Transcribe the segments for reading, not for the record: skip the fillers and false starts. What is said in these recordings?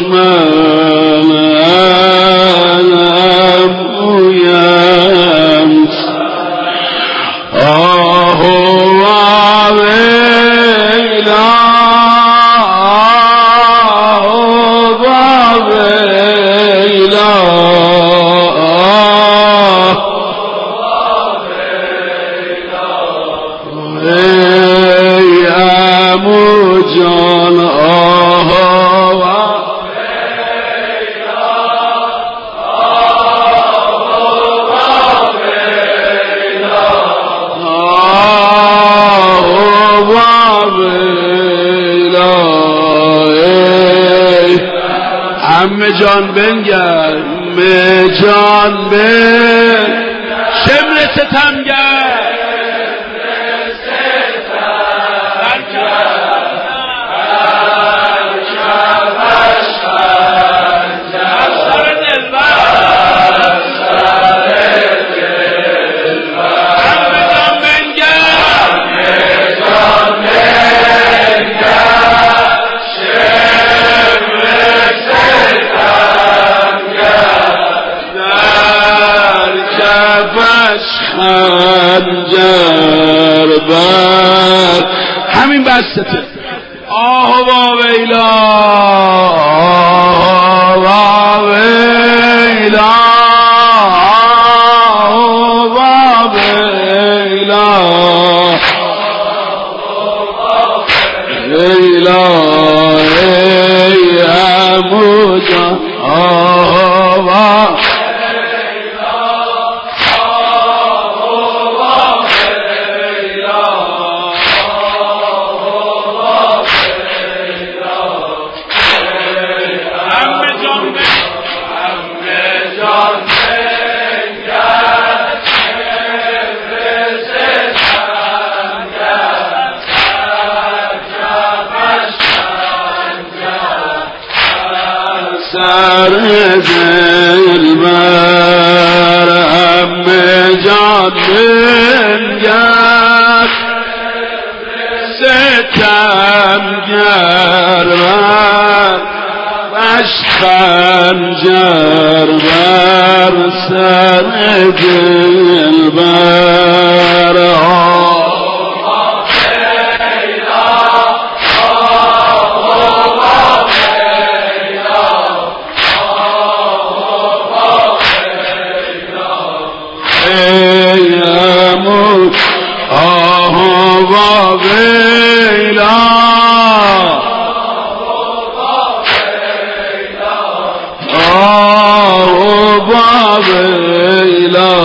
دشمنم گویم آه و ویلا جان آه و عمه جان بنگر عمه جان بن شمر ستمگر خنجر بر همین بسته آه و ویلا آه و ویلا آه و ویلا ویلا ای عمو جان آه و سر دلبر عمه جان بنگر ستمگر بر بش خنجر بر سر دلبر آه و ویلا آه و ویلا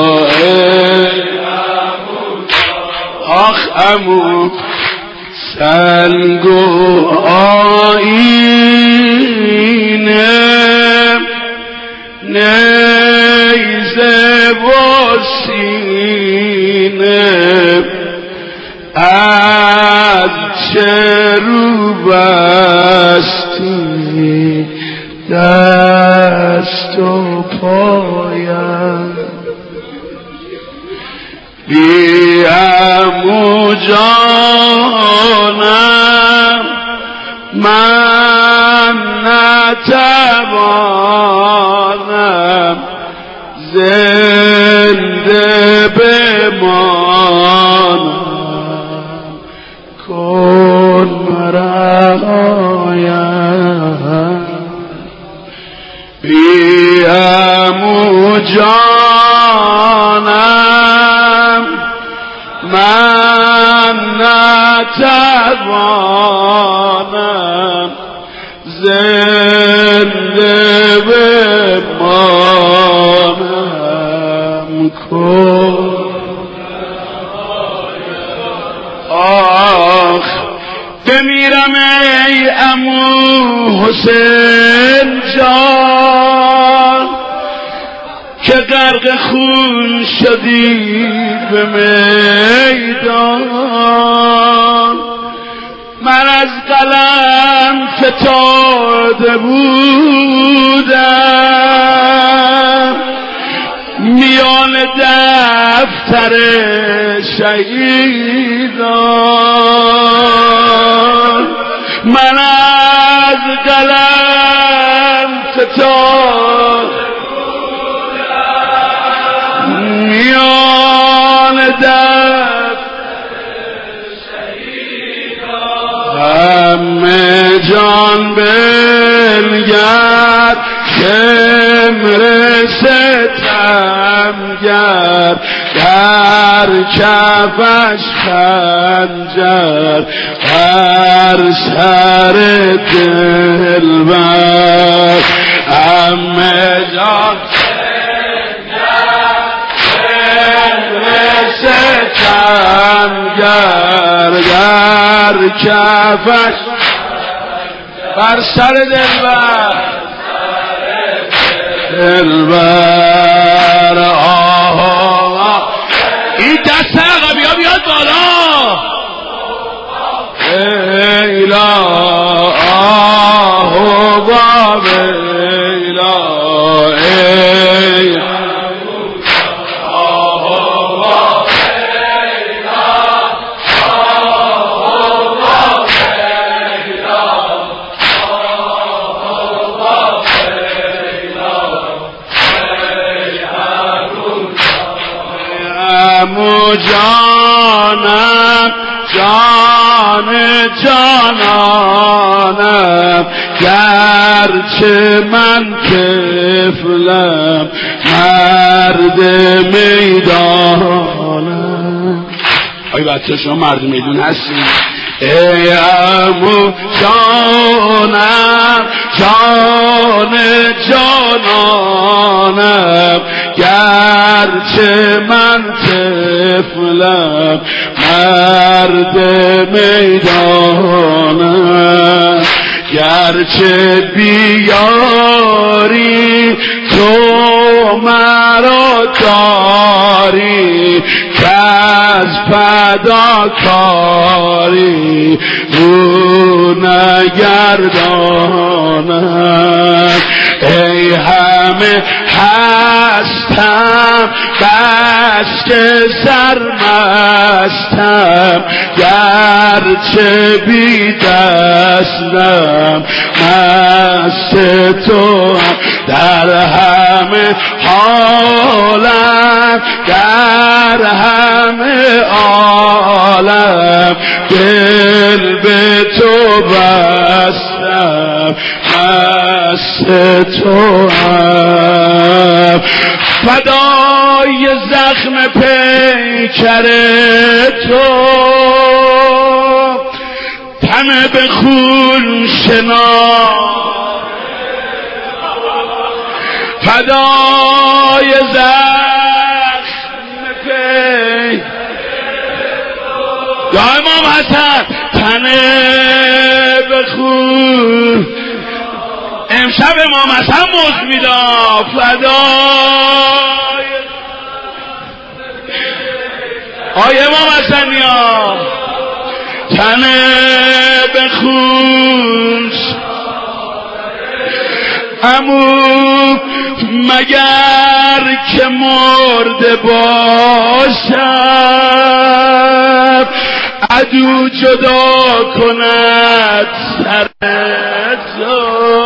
آخ عمو سنگ و آینه نیزه و سینه از چه رو بستی دست و پایم بی عمو جانم من نتوانم زنده بمانم کن رعایم بی عمو جانم من نتوانم زنده بمانم کن آخ بمیرم ای عمو حسین جان که غرق خون شدی به میدان من از قلم فتاده بودم میان دفتر شهیدان من از قلم تو میان دفتر همه جان بنگر شمر ستمگر در کفش خنجر بر سر دلبر همه جان ستمگر در کفش بر سر دلبر آه این دست عقبی ها بیاد بالا ایلا آه باب ایلا جانم جان جانانم گرچه من طفلم مرد میدانم. آی بچه شما مرد میدون هستید؟ ای عمو جانم جان جانانم گرچه من طفلم مرد میدانم. گرچه بیاری تو مرا داری که از فداکاری رو نگردانم. ای همه هستم بس که سرمستم گرچه بی دستم مست تو هم در همه حالم در همه عالم دل به تو بستم مست تو هم فدای زخم پیکر تو تن به خون شنا فدای زخم پیکر یا امام حسن تن به خون امشب امام حسن موز میداد فدای آی امام حسنیا تن به خون عمو مگر که مرده باشم عدو جدا کند سر تو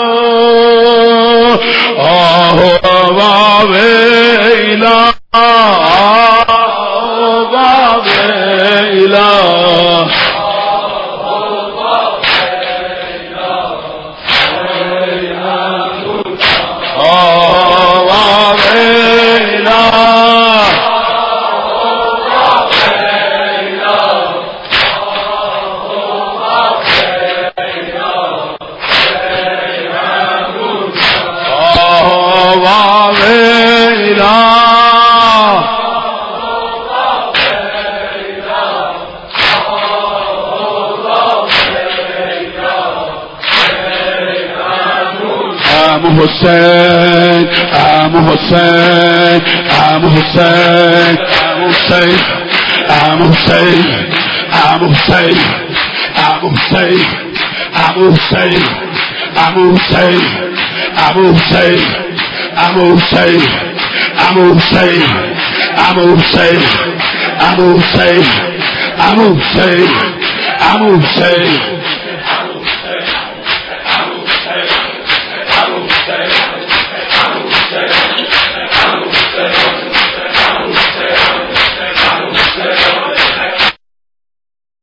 آه و ویلا آه و ویلا Hussein, I'm Hussein, I'm Hussein, I'm Hussein, I'm Hussein, I'm Hussein, I'm Hussein, I'm Hussein, I'm Hussein, I'm Hussein, I'm Hussein, I'm Hussein, I'm Hussein, I'm Hussein, I'm Hussein, I'm Hussein.